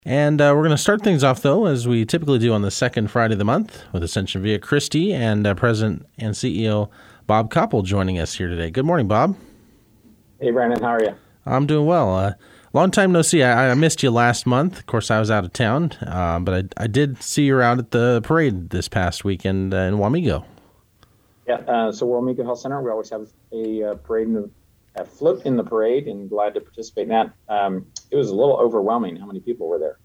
And we're going to start things off, though, as we typically do on the second Friday of the month, with Ascension Via Christi and President and CEO Bob Koppel joining us here today. Good morning, Bob. Hey, Brandon. How are you? I'm doing well. Long time no see. I missed you last month. Of course, I was out of town, but I did see you out at the parade this past weekend in Wamego. Yeah, so Wamego Health Center, we always have a parade, a float in the parade, and glad to participate in that. It was a little overwhelming how many people were there.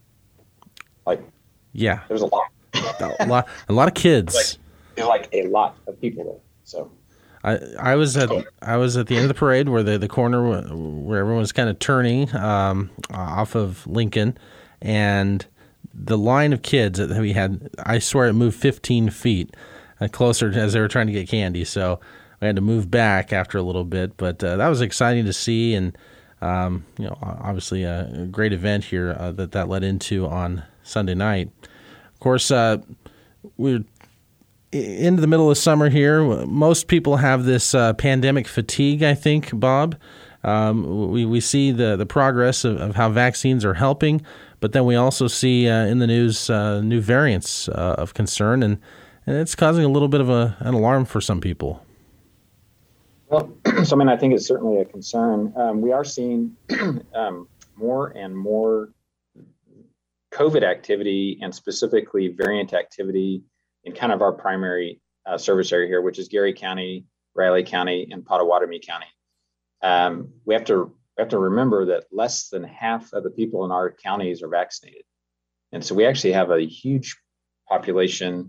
Yeah, there's a lot. a lot of kids. Like a lot of people there. So I was at the end of the parade where the corner where everyone was kind of turning off of Lincoln, and the line of kids that we had, I swear it moved 15 feet closer as they were trying to get candy. So we had to move back after a little bit, but that was exciting to see, and obviously a great event here that led into on Sunday night. Of course, we're into the middle of summer here. Most people have this pandemic fatigue, I think, Bob. We see the progress of how vaccines are helping, but then we also see in the news new variants of concern, and it's causing a little bit of an alarm for some people. Well, so I think it's certainly a concern. We are seeing more and more COVID activity, and specifically variant activity in kind of our primary service area here, which is Geary County, Riley County, and Pottawatomie County. We have to remember that less than half of the people in our counties are vaccinated. And so we actually have a huge population,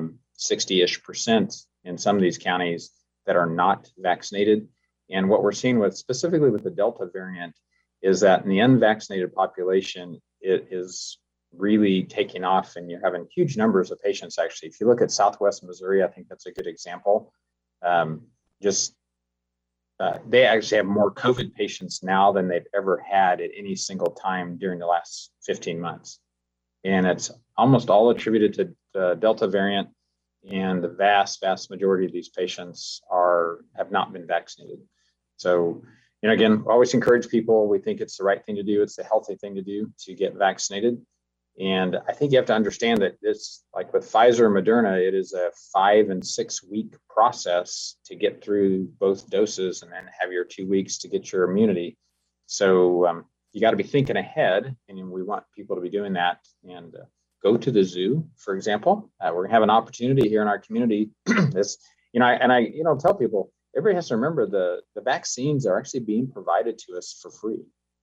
60-ish% in some of these counties that are not vaccinated. And what we're seeing specifically with the Delta variant is that in the unvaccinated population, it is really taking off, and you're having huge numbers of patients. Actually, if you look at Southwest Missouri, I think that's a good example. They actually have more COVID patients now than they've ever had at any single time during the last 15 months. And it's almost all attributed to the Delta variant, and the vast majority of these patients have not been vaccinated. So, again, always encourage people. We think it's the right thing to do. It's the healthy thing to do to get vaccinated. And I think you have to understand that this, like with Pfizer and Moderna, it is a 5 and 6 week process to get through both doses and then have your 2 weeks to get your immunity. So you got to be thinking ahead, and we want people to be doing that. And go to the zoo, for example. We're going to have an opportunity here in our community. I tell people, everybody has to remember the vaccines are actually being provided to us for free.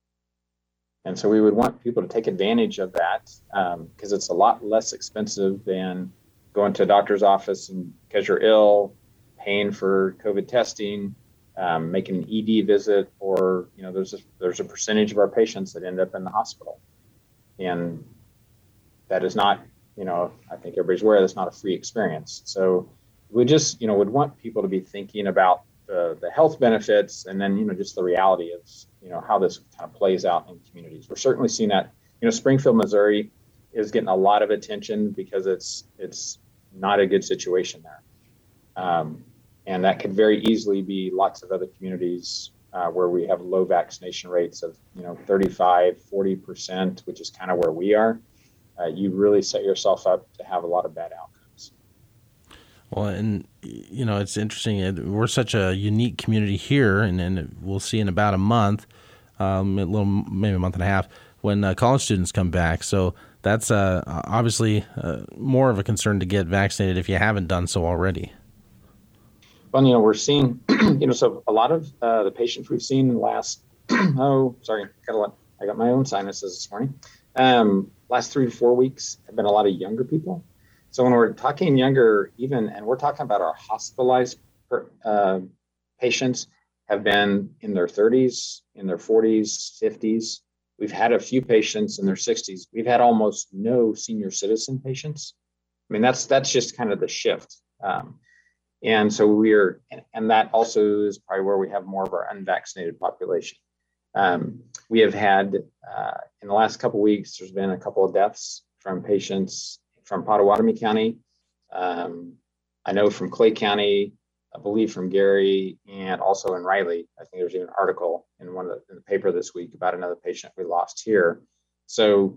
And so we would want people to take advantage of that because it's a lot less expensive than going to a doctor's office and because you're ill, paying for COVID testing, making an ED visit, or there's a percentage of our patients that end up in the hospital, and that is not, I think everybody's aware that's not a free experience. So we just would want people to be thinking about the health benefits, and then just the reality of how this kind of plays out in communities. We're certainly seeing that. Springfield, Missouri is getting a lot of attention because it's not a good situation there, and that could very easily be lots of other communities where we have low vaccination rates of 35-40%, which is kind of where we are. You really set yourself up to have a lot of bad outcomes. Well, and it's interesting. We're such a unique community here, and we'll see in about a month, maybe a month and a half, when college students come back. So that's obviously more of a concern to get vaccinated if you haven't done so already. Well, we're seeing, so a lot of the patients we've seen in the last, I got my own sinuses this morning. Last 3 to 4 weeks have been a lot of younger people. So when we're talking younger, and we're talking about our hospitalized patients have been in their 30s, in their 40s, 50s. We've had a few patients in their 60s. We've had almost no senior citizen patients. That's just kind of the shift. And so and that also is probably where we have more of our unvaccinated population. We have had, in the last couple of weeks, there's been a couple of deaths from patients from Pottawatomie County. I know from Clay County, I believe from Geary, and also in Riley. I think there's even an article in the paper this week about another patient we lost here. So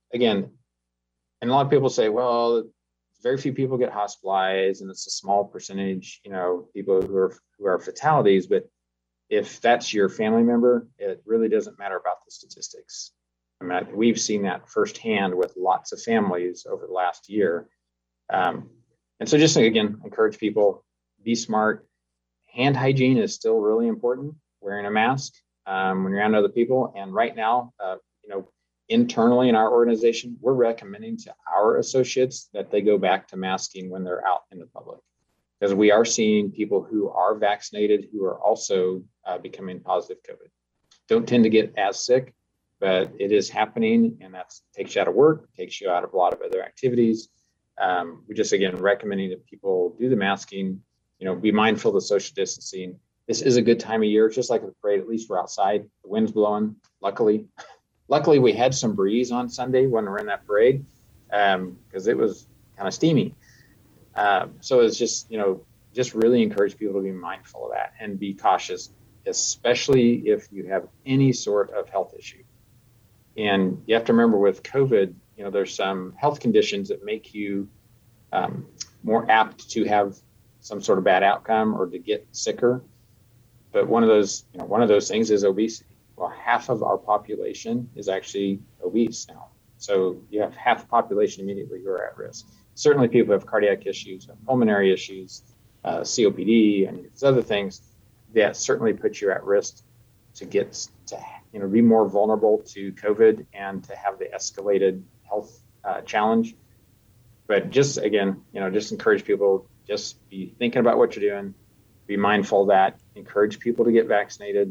again, and a lot of people say, well, very few people get hospitalized and it's a small percentage, people who are fatalities. But if that's your family member, it really doesn't matter about the statistics. I mean, we've seen that firsthand with lots of families over the last year. And so just again, encourage people, be smart. Hand hygiene is still really important. Wearing a mask when you're around other people. And right now, internally in our organization, we're recommending to our associates that they go back to masking when they're out in the public, because we are seeing people who are vaccinated who are also becoming positive COVID. Don't tend to get as sick, but it is happening, and that takes you out of work, takes you out of a lot of other activities. We just, again, recommending that people do the masking, be mindful of the social distancing. This is a good time of year, just like the parade. At least we're outside, the wind's blowing. Luckily, we had some breeze on Sunday when we were in that parade, because it was kind of steamy. So it's just really encourage people to be mindful of that and be cautious, especially if you have any sort of health issue. And you have to remember with COVID, there's some health conditions that make you more apt to have some sort of bad outcome or to get sicker. But one of those things is obesity. Well, half of our population is actually obese now. So you have half the population immediately who are at risk. Certainly people who have cardiac issues, pulmonary issues, COPD, and these other things that certainly put you at risk to get to be more vulnerable to COVID and to have the escalated health challenge. But just again, just encourage people, just be thinking about what you're doing, be mindful of that, encourage people to get vaccinated.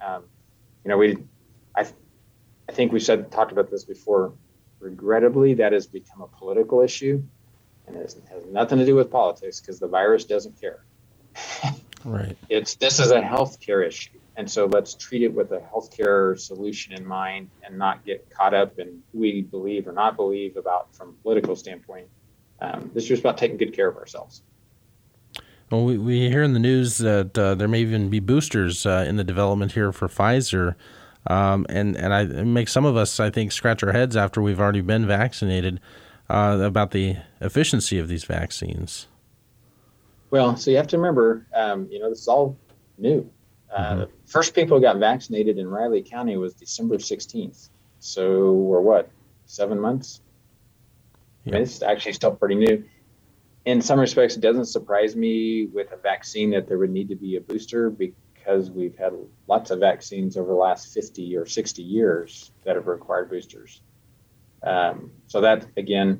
I think we talked about this before. Regrettably, that has become a political issue, and it has nothing to do with politics because the virus doesn't care. Right. This is a healthcare issue, and so let's treat it with a healthcare solution in mind, and not get caught up in who we believe or not believe about from a political standpoint. This is just about taking good care of ourselves. Well, we hear in the news that there may even be boosters in the development here for Pfizer, and it makes some of us, I think, scratch our heads after we've already been vaccinated about the efficiency of these vaccines. Well, so you have to remember, this is all new. The first people who got vaccinated in Riley County was December 16th. So we're 7 months? Yep. I mean, it's actually still pretty new. In some respects, it doesn't surprise me with a vaccine that there would need to be a booster, because we've had lots of vaccines over the last 50 or 60 years that have required boosters. So that, again,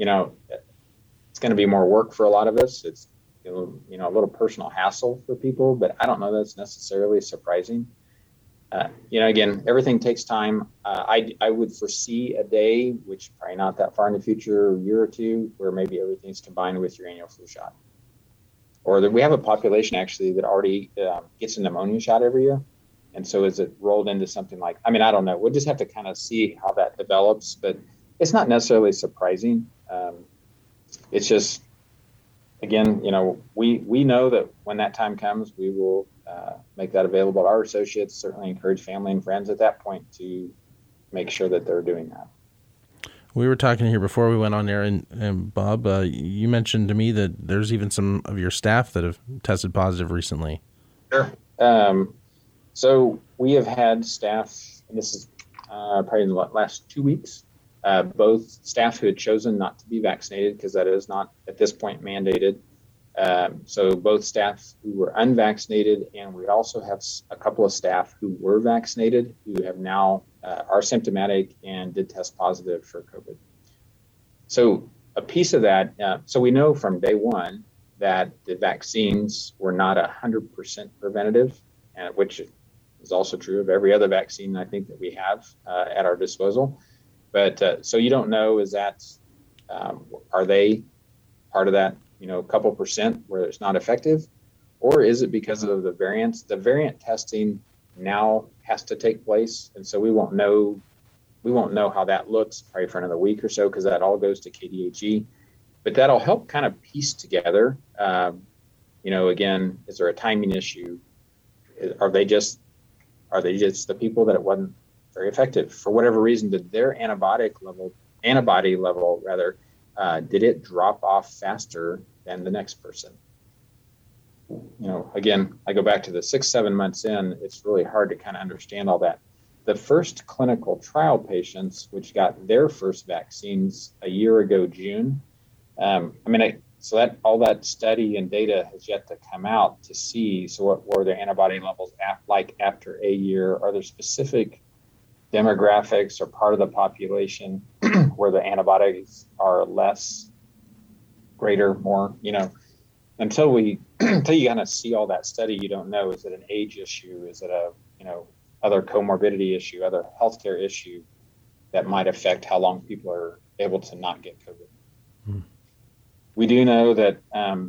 it's going to be more work for a lot of us. It's a little personal hassle for people, but I don't know that's necessarily surprising. Again, everything takes time. I would foresee a day, which probably not that far in the future, a year or two, where maybe everything's combined with your annual flu shot. Or that we have a population actually that already gets a pneumonia shot every year. And so is it rolled into something like, I don't know. We'll just have to kind of see how that develops, but it's not necessarily surprising. It's just, again, we know that when that time comes, we will make that available to our associates, certainly encourage family and friends at that point to make sure that they're doing that. We were talking here before we went on there, and Bob, you mentioned to me that there's even some of your staff that have tested positive recently. Sure. So we have had staff, and this is probably in the last 2 weeks, both staff who had chosen not to be vaccinated, because that is not at this point mandated. So both staff who were unvaccinated, and we also have a couple of staff who were vaccinated who have now are symptomatic and did test positive for COVID. So a piece of that, so we know from day one that the vaccines were not 100% preventative, which is also true of every other vaccine I think that we have at our disposal. But so you don't know, is that, are they part of that, couple percent where it's not effective, or is it because of the variants? The variant testing now has to take place, and so we won't know how that looks probably for another week or so, because that all goes to KDHE. But that'll help kind of piece together. Again, is there a timing issue? Are they just the people that it wasn't very effective for whatever reason? Did their antibiotic level antibody level rather, did it drop off faster than the next person? Again, I go back to the 6-7 months in, it's really hard to kind of understand all that. The first clinical trial patients, which got their first vaccines a year ago, June, so that all that study and data has yet to come out to see. So what were their antibody levels like after a year? Are there specific demographics or part of the population where the antibodies are less, greater, more? Until you kind of see all that study, you don't know. Is it an age issue? Is it a other comorbidity issue, other healthcare issue that might affect how long people are able to not get COVID? Hmm. We do know that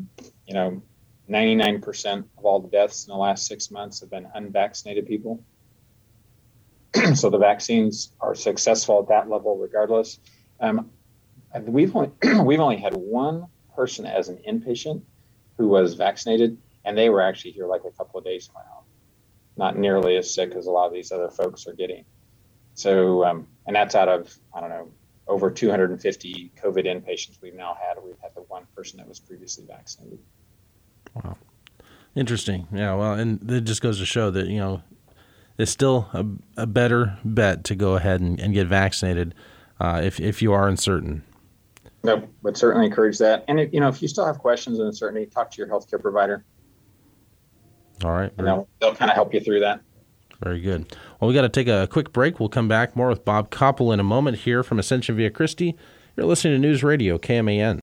99% of all the deaths in the last 6 months have been unvaccinated people. So the vaccines are successful at that level, regardless. We've only had one person as an inpatient who was vaccinated, and they were actually here like a couple of days ago. Not nearly as sick as a lot of these other folks are getting. So, and that's out of, over 250 COVID inpatients we've now had. We've had the one person that was previously vaccinated. Wow. Interesting. Yeah, well, and it just goes to show that, it's still a better bet to go ahead and get vaccinated if you are uncertain. Nope, but certainly encourage that. And if you still have questions and uncertainty, talk to your healthcare provider. All right. And they'll kind of help you through that. Very good. Well, we got to take a quick break. We'll come back more with Bob Koppel in a moment here from Ascension Via Christi. You're listening to News Radio KMAN.